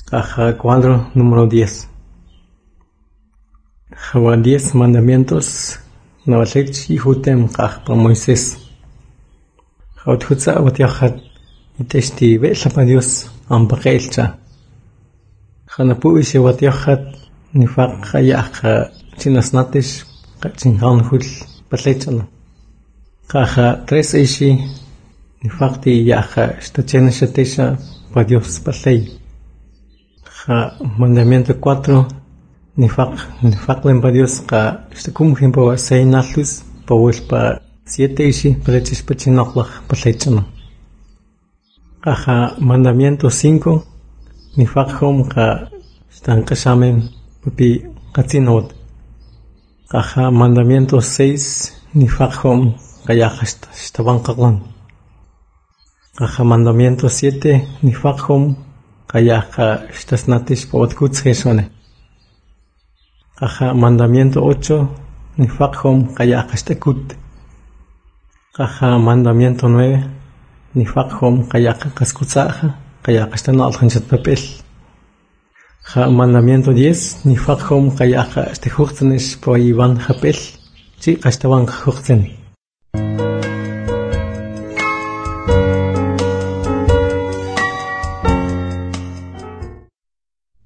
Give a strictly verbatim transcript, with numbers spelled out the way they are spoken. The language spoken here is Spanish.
Caja cuadro número diez. Java diez mandamientos. Navalech y Hutem Kajpa Moisés. Jaututza Watiahat Itesti Vesapa Dios Ampakelcha. Janapu Ishe Watiahat Nifak Hayaka Chinasnatish Kachinhan Hul Patlechana. Caja tres Ishi Nifakti Yaja Stachena Shatesha Pa Dios Patlei. Ja mandamiento cuatro nifak nifaklen pa Dios ka shtakumhin pa sei nalus pa wul pa siete ishi palechis pa chinoklah palechana. Ja mandamiento cinco nifakhom ka shtankashamen papi katzinod. Ja mandamiento seis nifakhom kayaha shtabankaklan. Ja mandamiento siete nifakhom Kayaka shtasnatish pawatkutz jesone. Kaja mandamiento ocho nifakhom kayaka shtakut. Kaja mandamiento nueve nifakhom kayaka kaskutzaja kayaka shtanaljan papel. Ja mandamiento diez nifakhom kayaka shtehurtzenish pa ivan japel chi kashtavan hurtzen.